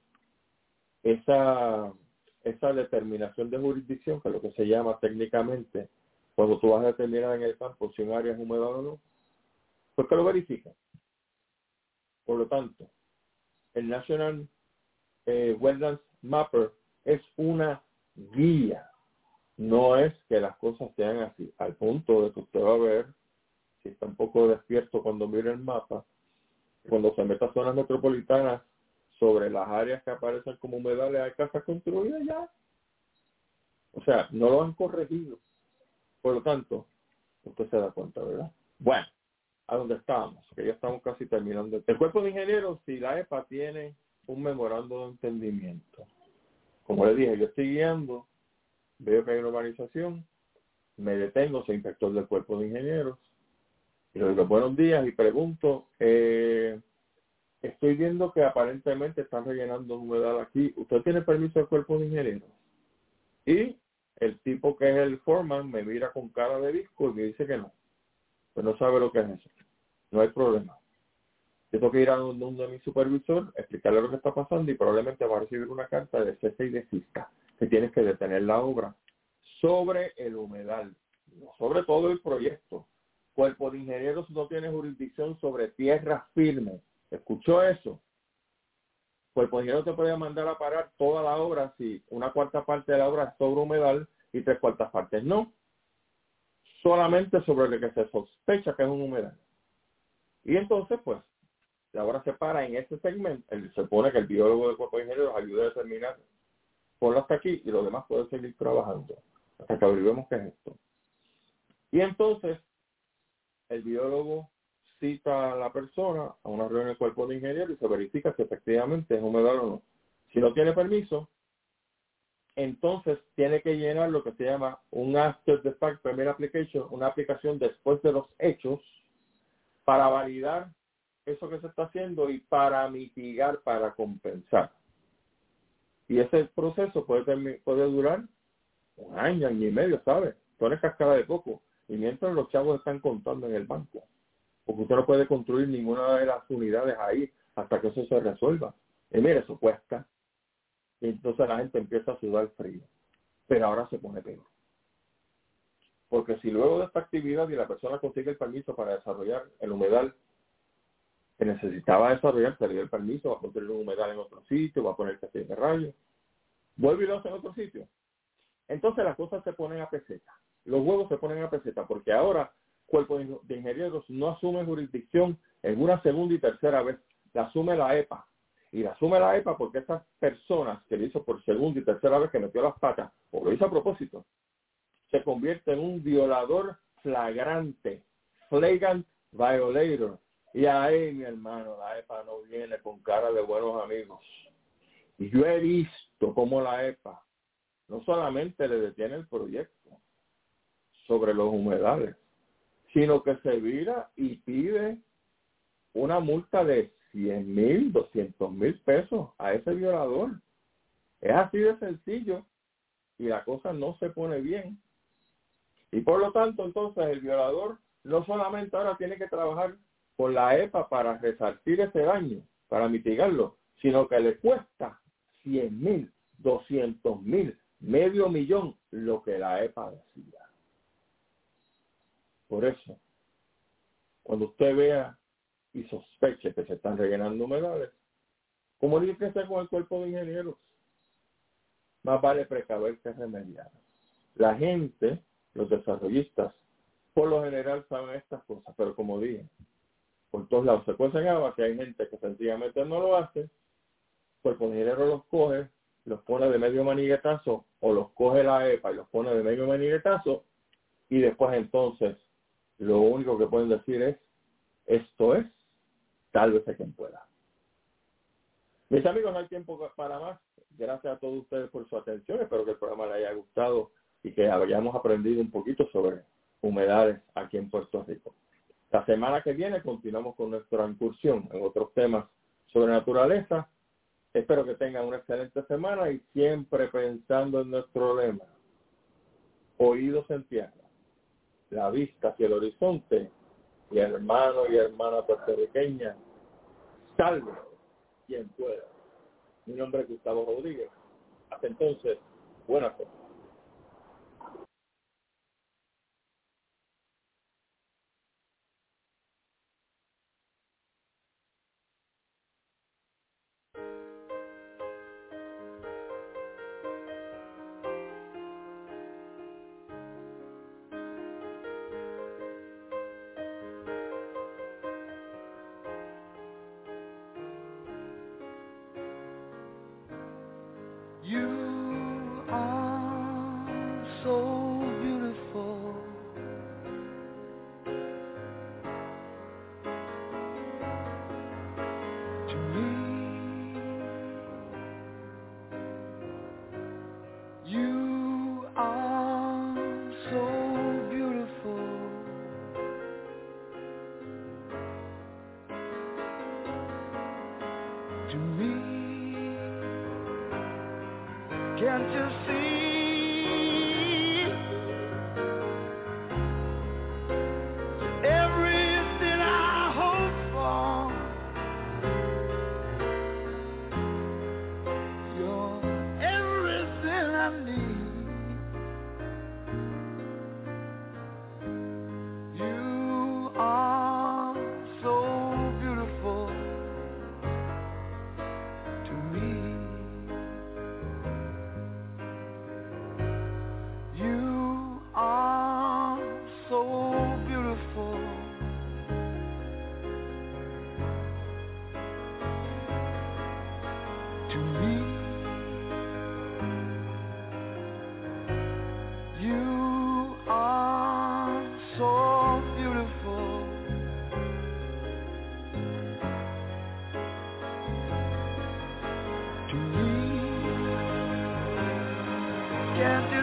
esa esa determinación de jurisdicción, que es lo que se llama técnicamente cuando tú vas a determinar en el campo si un área es húmeda o no, pues que lo verifica. Por lo tanto, el National eh, Wetlands Mapper es una guía, no es que las cosas sean así, al punto de que usted va a ver, si está un poco despierto cuando mire el mapa, cuando se meta a zonas metropolitanas, sobre las áreas que aparecen como humedales hay casas construidas ya. O sea, no lo han corregido. Por lo tanto, usted se da cuenta, ¿verdad? Bueno, a dónde estábamos, que ya estamos casi terminando. El Cuerpo de Ingenieros, si la E P A tiene un memorando de entendimiento. Como le dije, yo estoy guiando, veo que hay una urbanización, me detengo, soy inspector del Cuerpo de Ingenieros, y le digo buenos días y pregunto, eh, estoy viendo que aparentemente están rellenando humedad aquí. ¿Usted tiene permiso del Cuerpo de Ingenieros? Y el tipo que es el foreman me mira con cara de disco y me dice que no. pues no sabe lo que es eso. No hay problema. Yo tengo que ir a donde uno de mi supervisor, explicarle lo que está pasando y probablemente va a recibir una carta de cese y desista, que tienes que detener la obra sobre el humedal, no sobre todo el proyecto. Cuerpo de Ingenieros no tiene jurisdicción sobre tierra firme. ¿Escuchó eso? Cuerpo de Ingenieros te puede mandar a parar toda la obra si una cuarta parte de la obra es sobre humedal y tres cuartas partes no. Solamente sobre lo que se sospecha que es un humedal. Y entonces, pues, la obra se para en ese segmento. Se supone que el biólogo del Cuerpo de Ingenieros ayude a determinar, ponlo hasta aquí y lo demás puede seguir trabajando hasta que averiguemos qué es esto. Y entonces, el biólogo cita a la persona a una reunión del Cuerpo de Ingenieros y se verifica si efectivamente es humedal o no. Si no tiene permiso, entonces tiene que llenar lo que se llama un After the Fact Permit Application, una aplicación después de los hechos para validar eso que se está haciendo y para mitigar, para compensar. Y ese proceso puede, termi- puede durar un año, año y medio, ¿sabes? Son es cascada de coco. Y mientras los chavos están contando en el banco. Porque usted no puede construir ninguna de las unidades ahí hasta que eso se resuelva. Y mire, eso cuesta. Y entonces la gente empieza a sudar frío. Pero ahora se pone peor. Porque si luego de esta actividad y la persona consigue el permiso para desarrollar el humedal que necesitaba desarrollar, se le dio el permiso, va a construir un humedal en otro sitio, va a poner castillo de rayos, vuelve y lo hace en otro sitio. Entonces las cosas se ponen a peseta. Los huevos se ponen a peseta porque ahora Cuerpo de Ingenieros no asume jurisdicción en una segunda y tercera vez. La asume la E P A. Y la asume la E P A porque esas personas que lo hizo por segunda y tercera vez que metió las patas, o lo hizo a propósito, se convierte en un violador flagrante, flagrant violator. Y ahí, mi hermano, la E P A no viene con cara de buenos amigos. Y yo he visto cómo la E P A no solamente le detiene el proyecto sobre los humedales, sino que se vira y pide una multa de cien mil, doscientos mil pesos a ese violador. Es así de sencillo y la cosa no se pone bien. Y por lo tanto, entonces, el violador no solamente ahora tiene que trabajar con la E P A para resarcir ese daño, para mitigarlo, sino que le cuesta cien mil, doscientos mil, medio millón, lo que la E P A decía. Por eso, cuando usted vea y sospeche que se están rellenando humedales, comuníquese con el Cuerpo de Ingenieros. Más vale precaver que remediar. La gente, los desarrollistas, por lo general saben estas cosas, pero como dije, por todos lados se cuecen habas, que hay gente que sencillamente no lo hace, pues el ingeniero los coge, los pone de medio maniguetazo, o los coge la E P A y los pone de medio maniguetazo, y después entonces lo único que pueden decir es, esto es, tal vez a quien pueda. Mis amigos, no hay tiempo para más. Gracias a todos ustedes por su atención. Espero que el programa les haya gustado y que hayamos aprendido un poquito sobre humedales aquí en Puerto Rico. La semana que viene continuamos con nuestra incursión en otros temas sobre naturaleza. Espero que tengan una excelente semana y siempre pensando en nuestro lema. Oídos en tierra, la vista hacia el horizonte, y hermano y hermana puertorriqueña, salve quien pueda. Mi nombre es Gustavo Rodríguez. Hasta entonces, buenas noches. You are so beautiful. To me, you are so beautiful. To me, can't you see? Every To me, you are so beautiful. To me, can't do